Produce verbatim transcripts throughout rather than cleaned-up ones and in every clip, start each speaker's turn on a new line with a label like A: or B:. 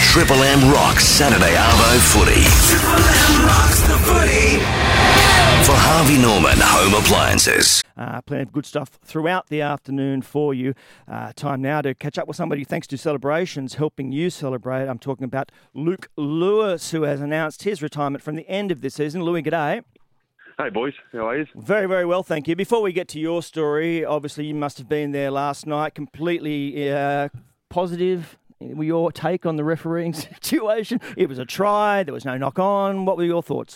A: Triple M rocks Saturday Arvo footy. Triple M rocks the footy. For Harvey Norman Home Appliances.
B: Uh, plenty of good stuff throughout the afternoon for you. Uh, time now to catch up with somebody thanks to Celebrations helping you celebrate. I'm talking about Luke Lewis, who has announced his retirement from the end of this season. Louis, g'day.
C: Hey boys, how are you?
B: Very, very well, thank you. Before we get to your story, obviously you must have been there last night, completely uh, positive. Your take on the refereeing situation? It was a try, there was no knock on. What were your thoughts?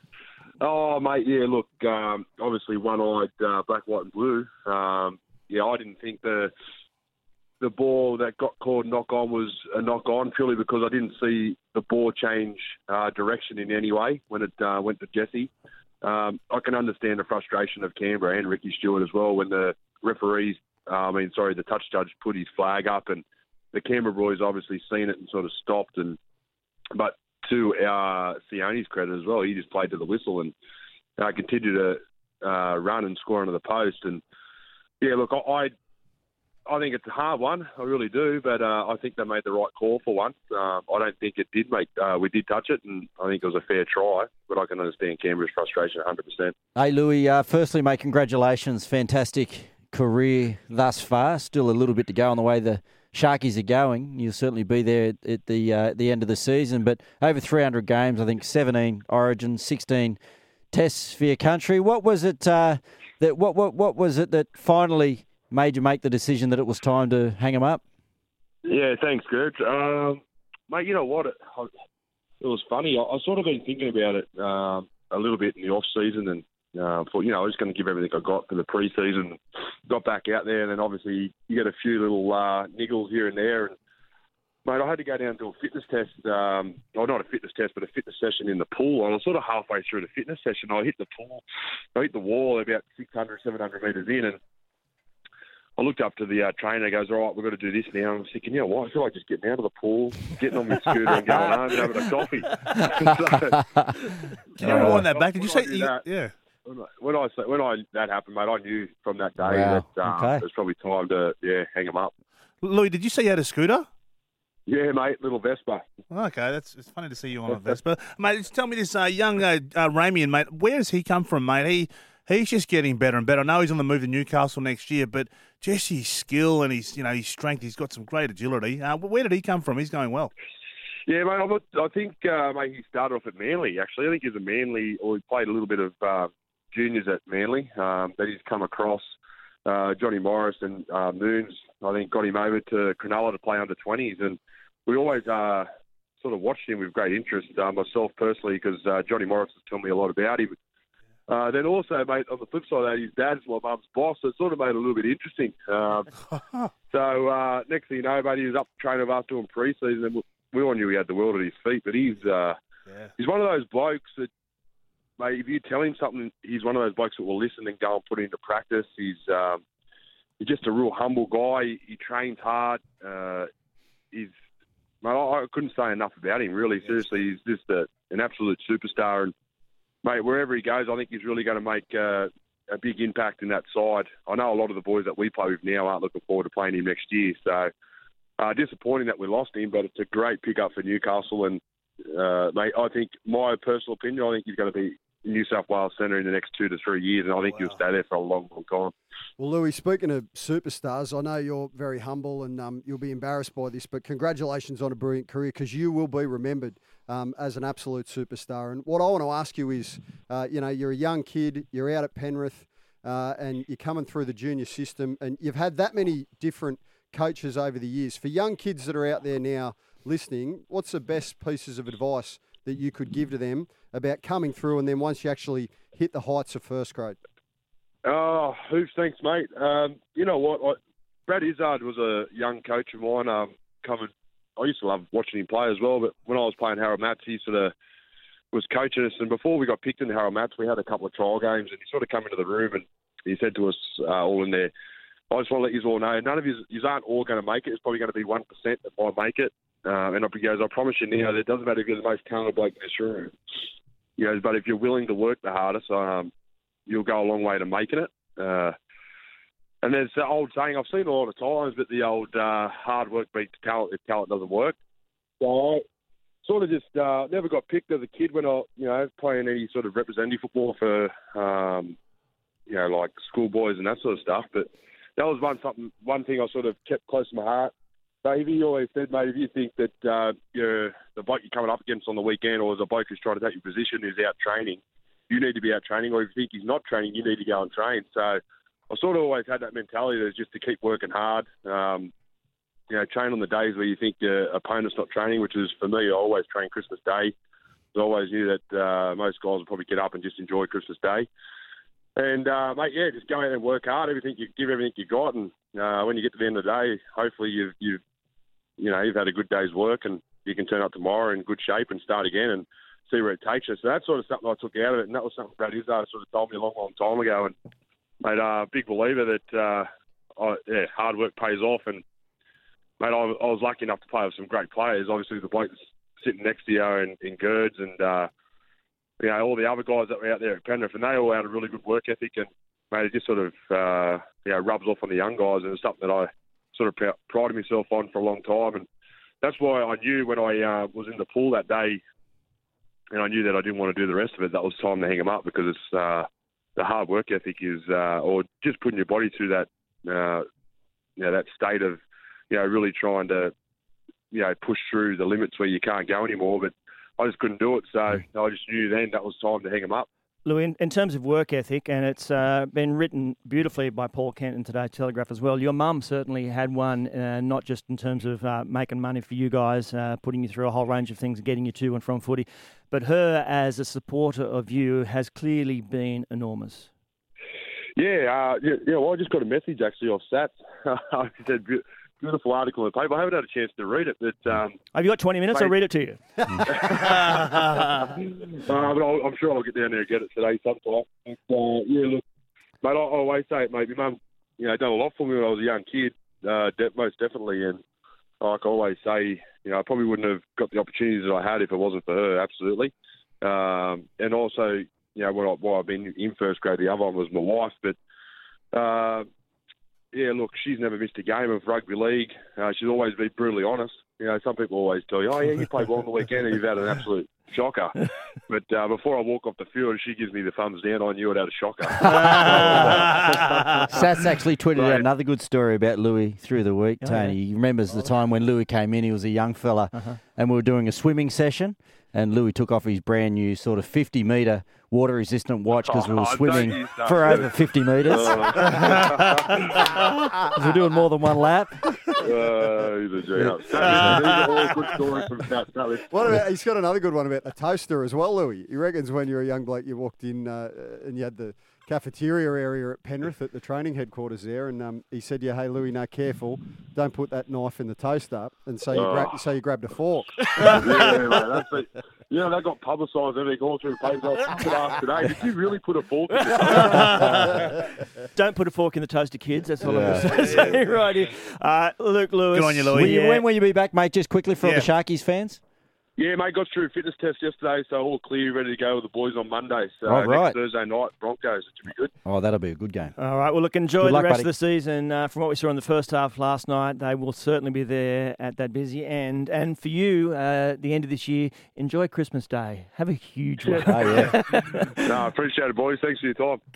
C: Oh, mate, yeah, look, um, obviously one-eyed uh, black, white and blue. Um, yeah, I didn't think the the ball that got called knock-on was a knock-on purely because I didn't see the ball change uh, direction in any way when it uh, went to Jesse. Um, I can understand the frustration of Canberra and Ricky Stewart as well when the referees, uh, I mean, sorry, the touch judge put his flag up and the Canberra boys obviously seen it and sort of stopped. And But to uh, Sione's credit as well, he just played to the whistle and uh, continued to uh, run and score under the post. And, yeah, look, I, I I think it's a hard one. I really do. But uh, I think they made the right call for once. Uh, I don't think it did make uh, – we did touch it, and I think it was a fair try. But I can understand Canberra's frustration one hundred percent.
D: Hey, Louis, uh, firstly, mate, congratulations. Fantastic career thus far. Still a little bit to go on the way the Sharkies are going. You'll certainly be there at the uh, the end of the season. But over three hundred games, I think seventeen Origins, sixteen Tests for your country. What was it uh, that what, what what was it that finally made you make the decision that it was time to hang them up?
C: Yeah, thanks, Gert. Um, mate, you know what? It, it was funny. I, I sort of been thinking about it um, a little bit in the off season, and uh, thought, you know, I was going to give everything I got for the pre-season. Got back out there, and then obviously you get a few little uh, niggles here and there. And mate, I had to go down to a fitness test. Um, well, not a fitness test, but a fitness session in the pool. And I was sort of halfway through the fitness session. I hit the pool, I hit the wall about six hundred, seven hundred metres in, and I looked up to the uh, trainer. He goes, all right, we've got to do this now. I'm thinking, you know what? I feel like just getting out of the pool, getting on my scooter and going home and having a coffee. so,
E: Can you rewind that back? Did you say you,
C: that,
E: yeah?
C: When I when I that happened, mate, I knew from that day
D: Wow.
C: that um,
D: Okay.
C: it was probably time to yeah hang him up.
E: Louis, did you say you had a scooter?
C: Yeah, mate, little Vespa.
E: Okay, that's it's funny to see you on a Vespa, mate. Just tell me this, uh, young uh, uh, Ramian, mate. Where does he come from, mate? He he's just getting better and better. I know he's on the move to Newcastle next year, but just his skill and his you know his strength, he's got some great agility. Uh, where did he come from? He's going well.
C: Yeah, mate, I, I think uh, mate, he started off at Manly. Actually, I think he's a Manly, or he played a little bit of uh, juniors at Manly. Um, that he's come across. Uh, Johnny Morris and uh, Moons, I think, got him over to Cronulla to play under twenties, and we always uh, sort of watched him with great interest, uh, myself personally, because uh, Johnny Morris has told me a lot about him. Uh, then also, mate, on the flip side of that, his dad's my mum's boss, so it sort of made it a little bit interesting. Um, so uh, next thing you know, mate, he was up training with us doing pre-season, and we all knew he had the world at his feet, but he's uh,
E: Yeah.
C: he's one of those blokes that, mate, if you tell him something, he's one of those blokes that will listen and go and put it into practice. He's um, he's just a real humble guy. He, he trains hard. Uh, he's mate, I, I couldn't say enough about him, really. Seriously, he's just a, an absolute superstar. And, mate, wherever he goes, I think he's really going to make uh, a big impact in that side. I know a lot of the boys that we play with now aren't looking forward to playing him next year. So, uh, disappointing that we lost him, but it's a great pickup for Newcastle. And, uh, mate, I think, my personal opinion, I think he's going to be New South Wales centre in the next two to three years, and I think
E: Wow.
C: he'll stay there for a long, long time.
F: Well, Louis, speaking of superstars, I know you're very humble and um, you'll be embarrassed by this, but congratulations on a brilliant career, because you will be remembered um, as an absolute superstar. And what I want to ask you is, uh, you know, you're a young kid, you're out at Penrith, uh, and you're coming through the junior system, and you've had that many different coaches over the years. For young kids that are out there now listening, what's the best pieces of advice that you could give to them about coming through, and then once you actually hit the heights of first grade?
C: Oh, hoops, thanks, mate. Um, you know what? I, Brad Izzard was a young coach of mine. Um, coming, I used to love watching him play as well, but when I was playing Harold Matts, he sort of was coaching us. And before we got picked in Harold Matts, we had a couple of trial games, and he sort of came into the room and he said to us uh, all in there, I just want to let you all know, none of you aren't all going to make it. It's probably going to be one percent that might make it. Uh, and he goes, I promise you now, it doesn't matter if you're the most talented bloke in this room. He goes, but if you're willing to work the hardest, um, you'll go a long way to making it. Uh, and there's the old saying, I've seen it a lot of times, but the old uh, hard work beats talent if talent doesn't work. So I sort of just uh, never got picked as a kid when I, you know, playing any sort of representative football for, um, you know, like schoolboys and that sort of stuff. But that was one something, one thing I sort of kept close to my heart. Davey always said, mate, if you think that uh, you're, the bloke you're coming up against on the weekend or the bloke who's trying to take your position is out training, you need to be out training. Or if you think he's not training, you need to go and train. So I sort of always had that mentality that just to keep working hard. Um, you know, train on the days where you think your opponent's not training, which is, for me, I always train Christmas Day. I always knew that uh, most guys would probably get up and just enjoy Christmas Day. And, uh, mate, yeah, just go out and work hard. Everything you give everything you got. And uh, when you get to the end of the day, hopefully you've, you've you know, you've had a good day's work and you can turn up tomorrow in good shape and start again and see where it takes you. So that's sort of something I took out of it, and that was something Brad Izzard sort of told me a long, long time ago. And, mate, a uh, big believer that, uh, I, yeah, hard work pays off. And, mate, I, I was lucky enough to play with some great players. Obviously, the bloke that's sitting next to you in, in Gerds and, uh, you know, all the other guys that were out there at Penrith, and they all had a really good work ethic. And, mate, it just sort of, uh, you know, rubs off on the young guys, and it's something that I sort of pr- prided myself on for a long time. And that's why I knew when I uh, was in the pool that day, and I knew that I didn't want to do the rest of it, that was time to hang them up, because it's uh, the hard work ethic is, uh, or just putting your body through that, uh, you know, that state of, you know, really trying to, you know, push through the limits where you can't go anymore. But I just couldn't do it, so I just knew then that was time to hang them up.
B: Louis, in, in terms of work ethic, and it's uh, been written beautifully by Paul Kent in today's Telegraph as well, your mum certainly had one, uh, not just in terms of uh, making money for you guys, uh, putting you through a whole range of things and getting you to and from footy, but her as a supporter of you has clearly been enormous.
C: Yeah, uh, yeah, yeah, well, I just got a message actually off Sats. He said, beautiful article in the paper. I haven't had a chance to read it, but... Um,
B: Have you got twenty minutes?
C: mate,
B: I'll read it to you.
C: uh, but I'll, I'm sure I'll get down there and get it today sometime. But, uh, yeah, look, mate, I, I always say it, mate. My mum, you know, done a lot for me when I was a young kid, uh, de- most definitely. And like I always say, you know, I probably wouldn't have got the opportunities that I had if it wasn't for her, absolutely. Um, and also, you know, while, I, while I've been in first grade, the other one was my wife. But, uh, yeah, look, she's never missed a game of rugby league. Uh, she's always been brutally honest. You know, some people always tell you, oh, yeah, you played well on the weekend and you've had an absolute shocker. But uh, before I walk off the field, she gives me the thumbs down. I knew it had a shocker.
D: Sats actually tweeted
C: Right.
D: out another good story about Louis through the week,
B: Oh,
D: Tony.
B: yeah.
D: He remembers the time when Louis came in. He was a young fella,
B: Uh-huh.
D: and we were doing a swimming session, and Louis took off his brand new sort of fifty metre water-resistant watch because we were
C: Oh, don't
D: swimming
C: you start.
D: for over fifty metres. we were doing more than one lap.
C: Uh, he's a G-up. These are all good stories from Sats. That was-
F: What about, he's got another good one about the toaster as well, Louis. He reckons when you were a young bloke, you walked in uh, and you had the cafeteria area at Penrith at the training headquarters there, and um, he said, "Yeah, hey Louis, no, careful, don't put that knife in the toaster." And so you
C: Oh.
F: grabbed, so you grabbed a fork.
C: yeah, mate, that's it. You know, that got publicised, everything all through the papers. I was thinking after today, did you really put a fork in it?
B: Don't put a fork in the toaster, kids. That's all
D: Yeah.
B: I'm going to say right here. Uh, Luke Lewis.
E: Good on you, Louis.
D: Will you,
B: Yeah.
D: When will you be back, mate? Just quickly for all
E: Yeah.
D: the Sharkies fans.
C: Yeah, mate, got through a fitness test yesterday, so all clear, ready to go with the boys on Monday. So
D: Oh, right.
C: next Thursday night, Broncos. It should be good.
D: Oh, that'll be a good game.
B: All right. Well, look, enjoy
D: Good
B: the
D: luck,
B: rest
D: buddy.
B: of the season. Uh, from what we saw in the first half last night, they will certainly be there at that busy end. And for you, uh, the end of this year, enjoy Christmas Day. Have a huge one.
D: Oh, yeah.
C: No, I appreciate it, boys. Thanks for your time.